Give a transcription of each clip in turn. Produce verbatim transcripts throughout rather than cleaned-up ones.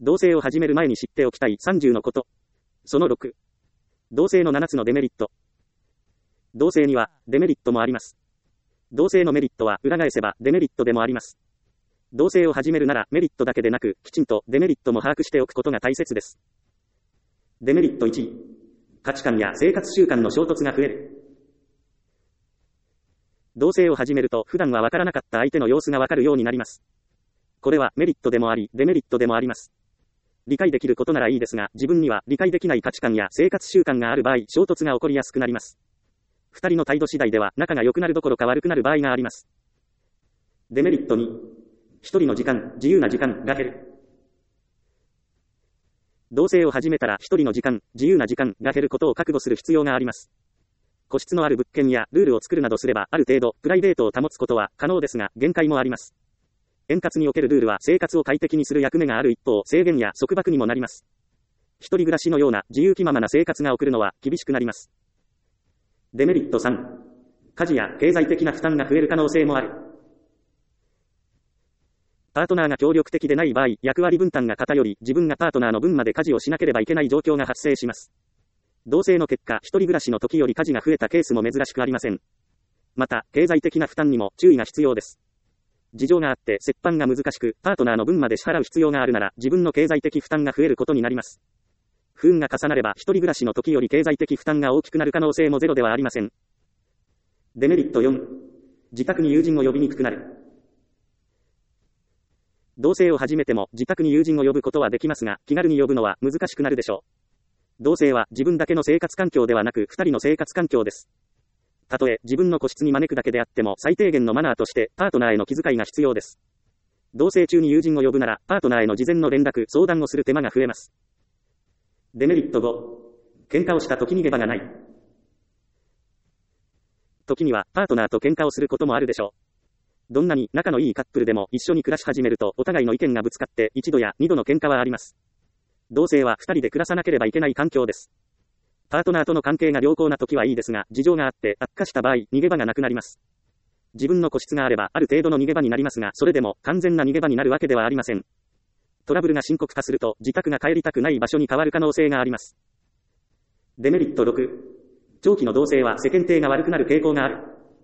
同棲を始める前に知っておきたいさんじゅうのこと。そのろく。同棲のななつのデメリット。同棲にはデメリットもあります。同棲のメリットは裏返せばデメリットでもあります。同棲を始めるならメリットだけでなく、きちんとデメリットも把握しておくことが大切です。デメリットいち。価値観や生活習慣の衝突が増える。同棲を始めると普段はわからなかった相手の様子がわかるようになります。これはメリットでもあり、デメリットでもあります。理解できることならいいですが、自分には理解できない価値観や生活習慣がある場合、衝突が起こりやすくなります。二人の態度次第では仲が良くなるどころか悪くなる場合があります。デメリットに。一人の時間、自由な時間が減る。同棲を始めたら一人の時間、自由な時間が減ることを覚悟する必要があります。個室のある物件やルールを作るなどすれば、ある程度プライベートを保つことは可能ですが、限界もあります。円滑におけるルールは生活を快適にする役目がある一方、制限や束縛にもなります。一人暮らしのような自由気ままな生活が送るのは厳しくなります。デメリットさん。家事や経済的な負担が増える可能性もある。パートナーが協力的でない場合、役割分担が偏り、自分がパートナーの分まで家事をしなければいけない状況が発生します。同棲の結果、一人暮らしの時より家事が増えたケースも珍しくありません。また、経済的な負担にも注意が必要です。事情があって折半が難しく、パートナーの分まで支払う必要があるなら、自分の経済的負担が増えることになります。不運が重なれば、一人暮らしの時より経済的負担が大きくなる可能性もゼロではありません。デメリットよん。自宅に友人を呼びにくくなる。同棲を始めても自宅に友人を呼ぶことはできますが、気軽に呼ぶのは難しくなるでしょう。同棲は自分だけの生活環境ではなく二人の生活環境です。たとえ自分の個室に招くだけであっても最低限のマナーとしてパートナーへの気遣いが必要です。同棲中に友人を呼ぶならパートナーへの事前の連絡、相談をする手間が増えます。デメリットご。喧嘩をした時逃げ場がない。時にはパートナーと喧嘩をすることもあるでしょう。どんなに仲のいいカップルでも一緒に暮らし始めるとお互いの意見がぶつかって一度や二度の喧嘩はあります。同棲は二人で暮らさなければいけない環境です。パートナーとの関係が良好な時はいいですが、事情があって悪化した場合、逃げ場がなくなります。自分の個室があればある程度の逃げ場になりますが、それでも完全な逃げ場になるわけではありません。トラブルが深刻化すると自宅が帰りたくない場所に変わる可能性があります。デメリットろく。長期の同棲は世間体が悪くなる傾向がある。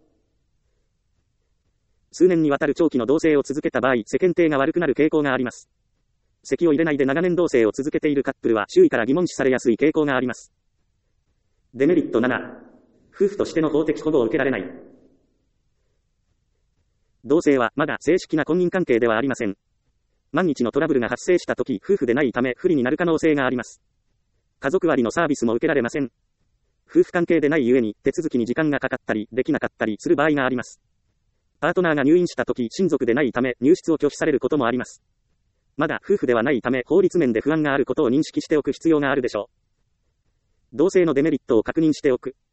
数年にわたる長期の同棲を続けた場合、世間体が悪くなる傾向があります。籍を入れないで長年同棲を続けているカップルは周囲から疑問視されやすい傾向があります。デメリットなな。夫婦としての法的保護を受けられない。同棲はまだ正式な婚姻関係ではありません。万一のトラブルが発生したとき、夫婦でないため不利になる可能性があります。家族割のサービスも受けられません。夫婦関係でないゆえに手続きに時間がかかったり、できなかったりする場合があります。パートナーが入院したとき、親族でないため入室を拒否されることもあります。まだ夫婦ではないため法律面で不安があることを認識しておく必要があるでしょう。同棲のデメリットを確認しておく。